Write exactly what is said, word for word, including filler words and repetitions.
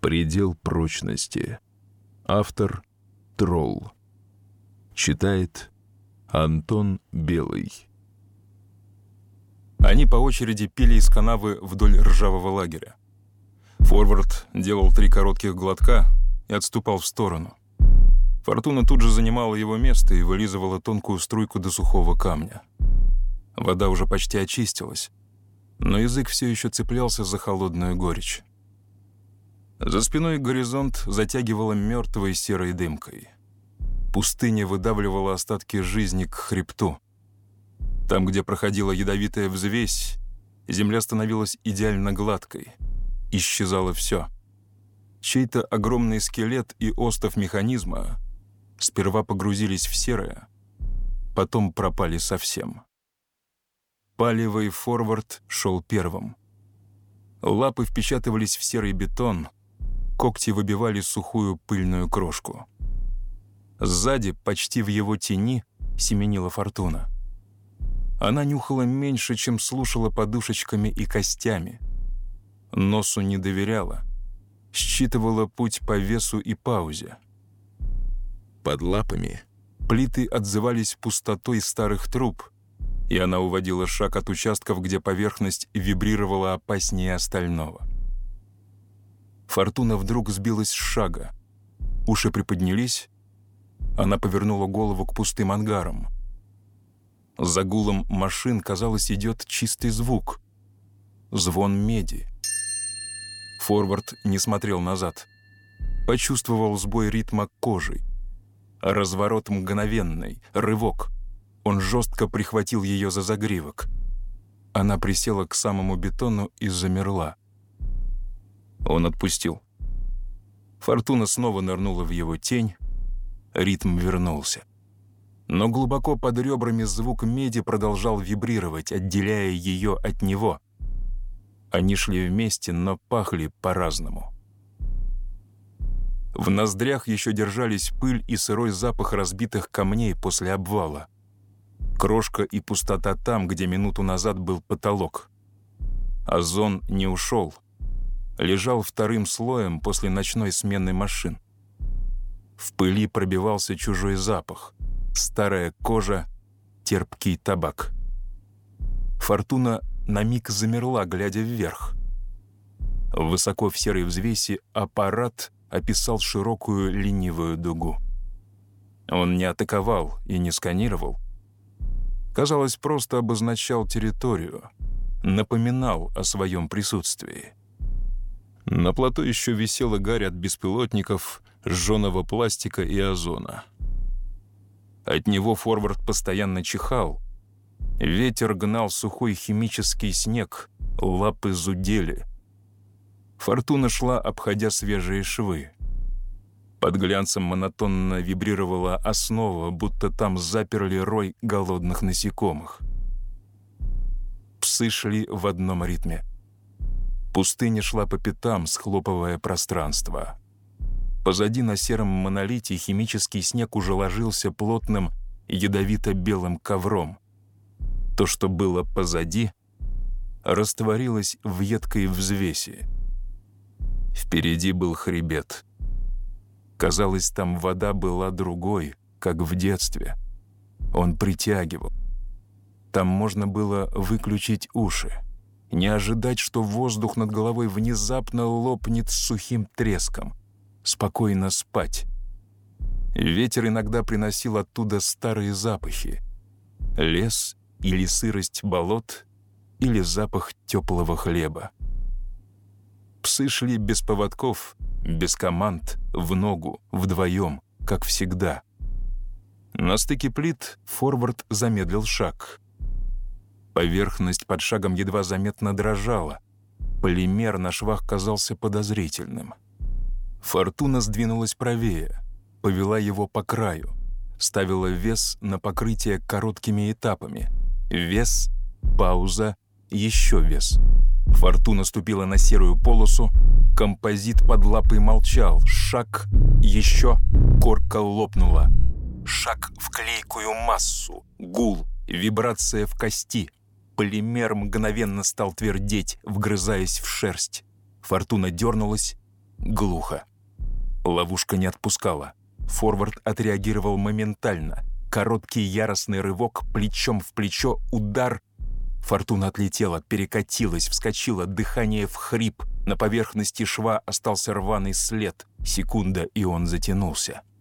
Предел прочности. Автор Тролл. Читает Антон Белый. Они по очереди пили из канавы вдоль ржавого лагеря. Форвард делал три коротких глотка и отступал в сторону. Фортуна тут же занимала его место и вылизывала тонкую струйку до сухого камня. Вода уже почти очистилась, но язык все еще цеплялся за холодную горечь. За спиной горизонт затягивала мертвой серой дымкой. Пустыня выдавливала остатки жизни к хребту. Там, где проходила ядовитая взвесь, земля становилась идеально гладкой. Исчезало все. Чей-то огромный скелет и остов механизма сперва погрузились в серое, потом пропали совсем. Палевый Форвард шел первым. Лапы впечатывались в серый бетон, когти выбивали сухую пыльную крошку. Сзади, почти в его тени, семенила Фортуна. Она нюхала меньше, чем слушала подушечками и костями. Носу не доверяла, считывала путь по весу и паузе. Под лапами плиты отзывались пустотой старых труб, и она уводила шаг от участков, где поверхность вибрировала опаснее остального. Фортуна вдруг сбилась с шага. Уши приподнялись. Она повернула голову к пустым ангарам. За гулом машин, казалось, идет чистый звук. Звон меди. Форвард не смотрел назад. Почувствовал сбой ритма кожей. Разворот мгновенный, рывок. Он жестко прихватил ее за загривок. Она присела к самому бетону и замерла. Он отпустил. Фортуна снова нырнула в его тень. Ритм вернулся. Но глубоко под ребрами звук меди продолжал вибрировать, отделяя ее от него. Они шли вместе, но пахли по-разному. В ноздрях еще держались пыль и сырой запах разбитых камней после обвала. Крошка и пустота там, где минуту назад был потолок. Озон не ушел. Лежал вторым слоем после ночной смены машин. В пыли пробивался чужой запах. Старая кожа, терпкий табак. Фортуна на миг замерла, глядя вверх. Высоко в серой взвеси аппарат описал широкую ленивую дугу. Он не атаковал и не сканировал. Казалось, просто обозначал территорию, напоминал о своем присутствии. На плато еще висела гарь от беспилотников, сжженного пластика и озона. От него Форвард постоянно чихал. Ветер гнал сухой химический снег, лапы зудели. Фортуна шла, обходя свежие швы. Под глянцем монотонно вибрировала основа, будто там заперли рой голодных насекомых. Псы шли в одном ритме. Пустыня шла по пятам, схлопывая пространство. Позади на сером монолите химический снег уже ложился плотным ядовито-белым ковром. То, что было позади, растворилось в едкой взвеси. Впереди был хребет. Казалось, там вода была другой, как в детстве. Он притягивал. Там можно было выключить уши, не ожидать, что воздух над головой внезапно лопнет с сухим треском. Спокойно спать. Ветер иногда приносил оттуда старые запахи. Лес или сырость болот, или запах теплого хлеба. Псы шли без поводков, без команд, в ногу, вдвоем, как всегда. На стыке плит Форвард замедлил шаг. Поверхность под шагом едва заметно дрожала. Полимер на швах казался подозрительным. Фортуна сдвинулась правее, повела его по краю, ставила вес на покрытие короткими этапами. Вес, пауза, еще вес. Фортуна ступила на серую полосу, композит под лапой молчал. Шаг, еще, корка лопнула. Шаг в клейкую массу, гул, вибрация в кости. Полимер мгновенно стал твердеть, вгрызаясь в шерсть. Фортуна дернулась, Глухо. Ловушка не отпускала. Форвард отреагировал моментально. Короткий яростный рывок, плечом в плечо, удар. Фортуна отлетела, перекатилась, вскочила, дыхание в хрип. На поверхности шва остался рваный след. Секунда, и он затянулся.